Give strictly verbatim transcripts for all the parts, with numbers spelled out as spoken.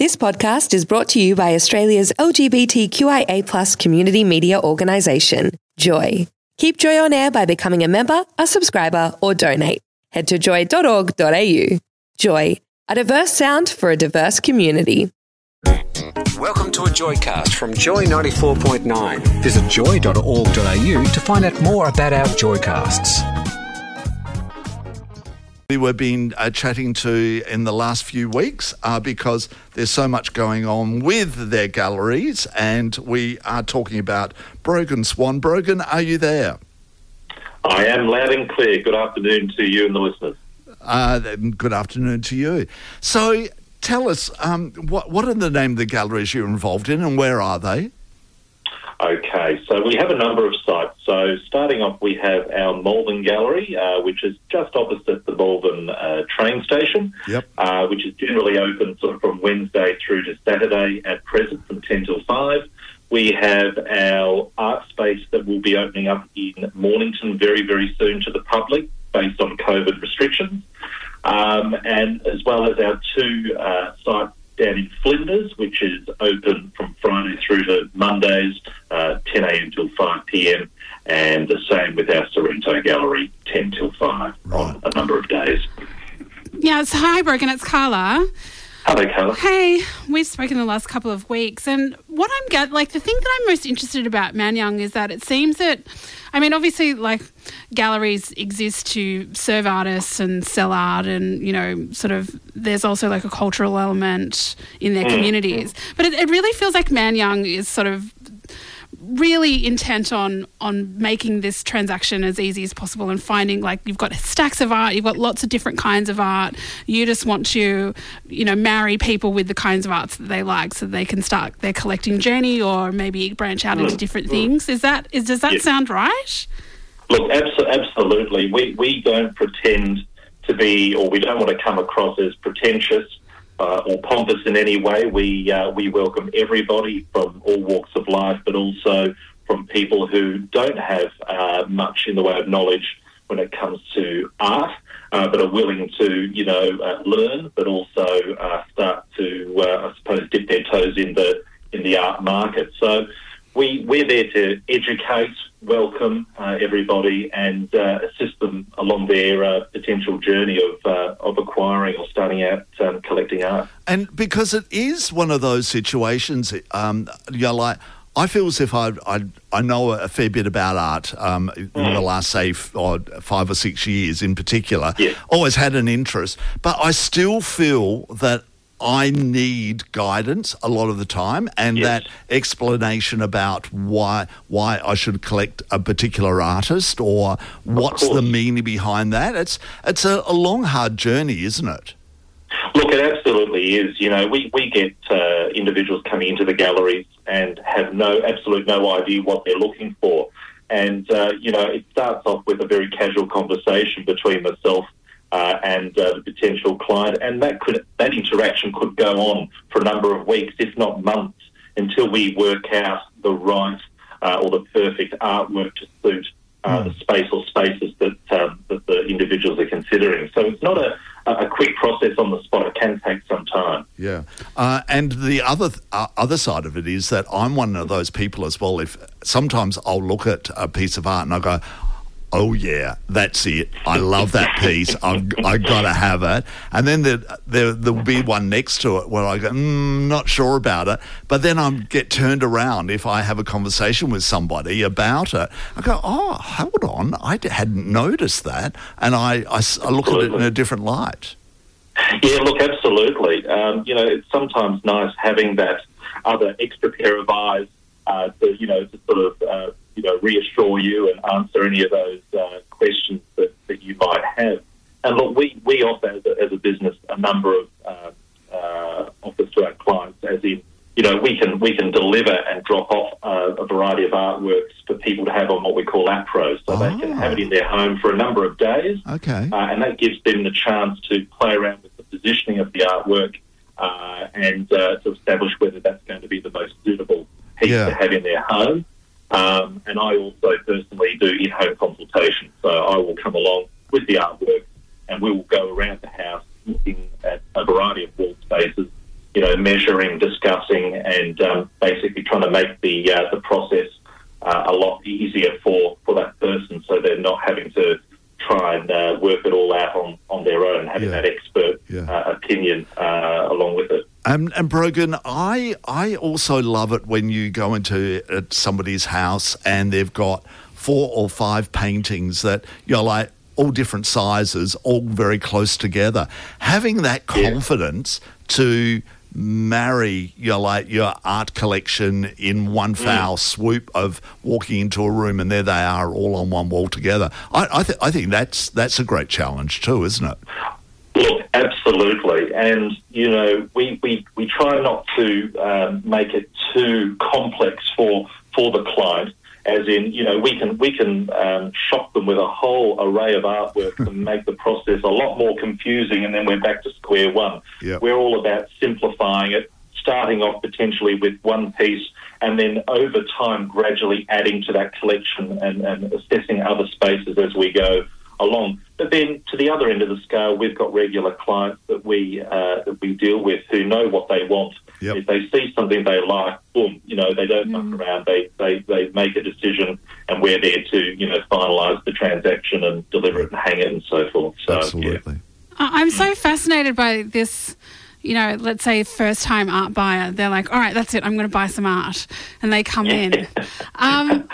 This podcast is brought to you by Australia's L G B T Q I A plus community media organisation, Joy. Keep Joy on air by becoming a member, a subscriber, or donate. Head to joy dot org dot a u. Joy, a diverse sound for a diverse community. Welcome to a Joycast from Joy ninety-four point nine. Visit joy dot org dot a u to find out more about our Joycasts. We've been uh, chatting to in the last few weeks uh, because there's so much going on with their galleries, and we are talking about Brogan Swan. Brogan, are you there? I am loud and clear. Good afternoon to you and the listeners. Uh, good afternoon to you. So tell us, um, what, what are the name of the galleries you're involved in and where are they? Okay, so we have a number of sites. So starting off, we have our Malvern Gallery, uh, which is just opposite the Malvern uh, train station, Yep. uh, which is generally open sort of from Wednesday through to Saturday at present from ten till five. We have our art space that will be opening up in Mornington very, very soon to the public based on COVID restrictions, um, and as well as our two uh, sites down in Flinders, which is open from Friday through to Mondays, uh, ten a.m. till five p.m, and the same with our Sorrento Gallery, ten till five on a number of days. Yes, hi Brogan, it's Carla. Hello, Carla. Hey, we've spoken the last couple of weeks, and what I'm get like the thing that I'm most interested about Manyang is that it seems that, I mean, obviously, like galleries exist to serve artists and sell art, and you know, sort of, there's also like a cultural element in their mm. communities. But it, it really feels like Manyang is sort of really intent on on making this transaction as easy as possible and finding, like, you've got stacks of art, you've got lots of different kinds of art. You just want to, you know, marry people with the kinds of arts that they like so they can start their collecting journey or maybe branch out into different things. Is that is does that yes. sound right? Look, abso- absolutely. We we don't pretend to be, or we don't want to come across as pretentious Uh, or pompous in any way. We uh, we welcome everybody from all walks of life, but also from people who don't have uh, much in the way of knowledge when it comes to art, uh, but are willing to, you know, uh, learn, but also uh, start to, uh, I suppose, dip their toes in the in the art market. So we we're there to educate, welcome uh, everybody, and uh, assist them along their uh, potential journey of uh, of acquiring or starting out um, collecting art. And because it is one of those situations, um, you know, like, I feel as if I I, I know a fair bit about art um, in mm. the last, say, f- or five or six years in particular. Yeah. Always had an interest, but I still feel that I need guidance a lot of the time, and yes. that explanation about why why I should collect a particular artist or what's the meaning behind that. It's it's a, a long, hard journey, isn't it? Look, it absolutely is. You know, we, we get uh, individuals coming into the galleries and have no absolute no idea what they're looking for. And, uh, you know, it starts off with a very casual conversation between myself Uh, and uh, the potential client, and that could that interaction could go on for a number of weeks, if not months, until we work out the right uh, or the perfect artwork to suit uh, mm. the space or spaces that um, that the individuals are considering. So it's not a, a quick process on the spot. It can take some time. Yeah, uh, and the other uh, other side of it is that I'm one of those people as well. If sometimes I'll look at a piece of art and I go, oh yeah, that's it. I love that piece. I've I got to have it. And then there, there there'll be one next to it where I go, mm, not sure about it. But then I get turned around if I have a conversation with somebody about it. I go, oh, hold on, I hadn't noticed that, and I, I, I look absolutely. at it in a different light. Yeah, look, absolutely. Um, you know, it's sometimes nice having that other extra pair of eyes uh, to, you know, to sort of. Uh, you know, reassure you and answer any of those uh, questions that, that you might have. And look, we, we offer as a, as a business a number of uh, uh, offers to our clients, as in, you know, we can we can deliver and drop off uh, a variety of artworks for people to have on what we call appros. So oh. they can have it in their home for a number of days. Okay. Uh, and that gives them the chance to play around with the positioning of the artwork uh, and uh, to establish whether that's going to be the most suitable piece yeah. to have in their home. Um, and I also personally do in-home consultation. So I will come along with the artwork and we will go around the house looking at a variety of wall spaces you know, measuring, discussing, and um, basically trying to make the uh, the process uh, a lot easier for, for that person, so they're not having to try and uh, work it all out on, on their own, having Yeah. that expert Yeah. uh, opinion uh, along with it. Um, and Brogan, I I also love it when you go into uh, somebody's house and they've got four or five paintings that you're like all different sizes, all very close together. Having that confidence to marry your like your art collection in one foul mm. swoop of walking into a room and there they are all on one wall together. I I, th- I think that's that's a great challenge too, isn't it? Look, absolutely. And, you know, we, we, we try not to um, make it too complex for for the client, as in, you know, we can we can um, shock them with a whole array of artwork and make the process a lot more confusing, and then we're back to square one. Yep. We're all about simplifying it, starting off potentially with one piece, and then over time gradually adding to that collection and, and assessing other spaces as we go along. But then to the other end of the scale, we've got regular clients that we uh, that we deal with who know what they want. Yep. If they see something they like, boom, you know, they don't Mm. muck around. They, they they make a decision, and we're there to, you know, finalise the transaction and deliver it and hang it and so forth. So, Absolutely. I- I'm so fascinated by this, you know, let's say first-time art buyer. They're like, all right, that's it, I'm going to buy some art. And they come in. Um,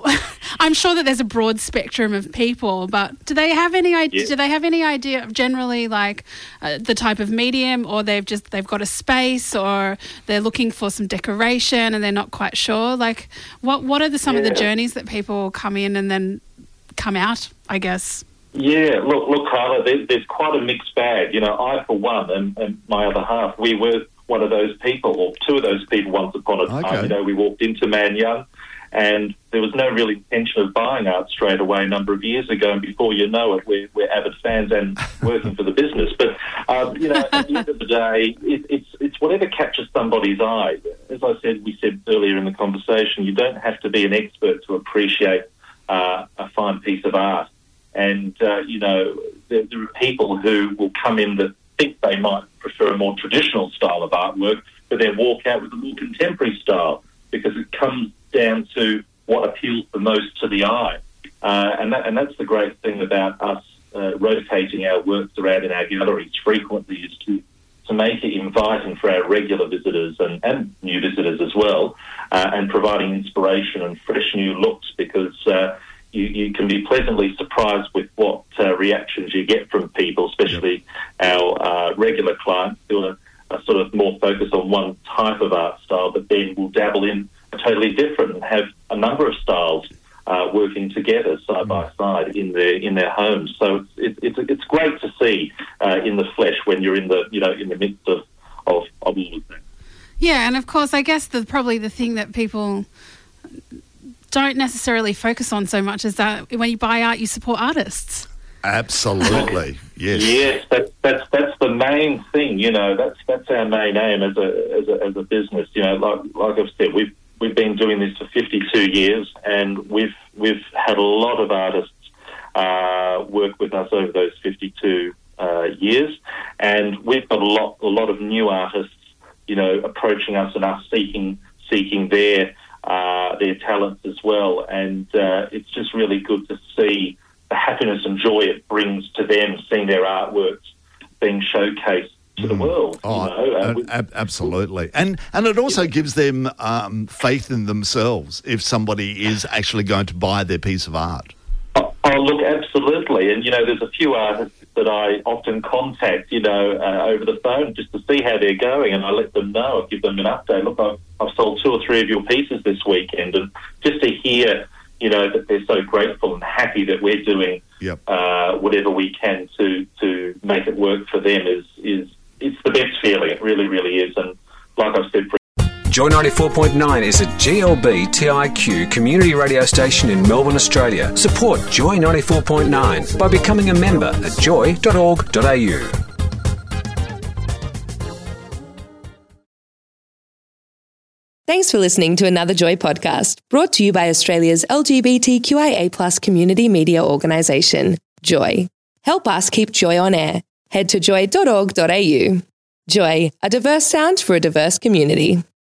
I'm sure that there's a broad spectrum of people, but do they have any idea, Yeah. do they have any idea of generally like uh, the type of medium, or they've just, they've got a space, or they're looking for some decoration and they're not quite sure? Like what, what are the, some of the Yeah. journeys that people come in and then come out, I guess? Yeah, look, look, Carla, there, there's quite a mixed bag. You know, I, for one, and, and my other half, we were one of those people, or two of those people once upon a time. Okay. You know, we walked into Man Young, and there was no real intention of buying art straight away a number of years ago, and before you know it, we're, we're avid fans and working for the business. But, um, you know, at the end of the day, it, it's, it's whatever catches somebody's eye. As I said, we said earlier in the conversation, you don't have to be an expert to appreciate uh, a fine piece of art. And, uh, you know, there, there are people who will come in that think they might prefer a more traditional style of artwork, but then walk out with a more contemporary style, because it comes down to what appeals the most to the eye. Uh, and, that, and that's the great thing about us uh, rotating our works around in our galleries frequently, is to, to make it inviting for our regular visitors and, and new visitors as well, uh, and providing inspiration and fresh new looks, because Uh, You, you can be pleasantly surprised with what uh, reactions you get from people, especially yep. our uh, regular clients who are, are sort of more focused on one type of art style, but then will dabble in a totally different and have a number of styles uh, working together side mm. by side in their in their homes. So it's it's it's, it's great to see uh, in the flesh when you're in the you know in the midst of of, of all of that. Yeah, and of course, I guess the probably the thing that people don't necessarily focus on so much is that when you buy art, you support artists. Absolutely, yes. Yes, that, that's that's the main thing. You know, that's that's our main aim as a as a, as a business. You know, like like I've said, we've we've been doing this for fifty-two years, and we've we've had a lot of artists uh, work with us over those fifty-two uh, years, and we've got a lot a lot of new artists, you know, approaching us and us seeking seeking their. Uh, their talents as well, and uh, it's just really good to see the happiness and joy it brings to them, seeing their artworks being showcased to mm. the world. Oh, you know? uh, uh, ab- absolutely, and and it also gives them um, faith in themselves if somebody is actually going to buy their piece of art. Oh, oh, look, absolutely, and you know, there's a few artists that I often contact, you know, uh, over the phone just to see how they're going, and I let them know, I give them an update. Look, I've, I've sold two or three of your pieces this weekend, and just to hear, you know, that they're so grateful and happy that we're doing yep. uh, whatever we can to to make it work for them is is it's the best feeling. It really, really is, and like I've said. Joy ninety-four point nine is a G L B T I Q community radio station in Melbourne, Australia. Support Joy ninety-four point nine by becoming a member at joy dot org dot a u. Thanks for listening to another Joy podcast, brought to you by Australia's L G B T Q I A plus community media organisation, Joy. Help us keep Joy on air. Head to joy dot org dot a u. Joy, a diverse sound for a diverse community.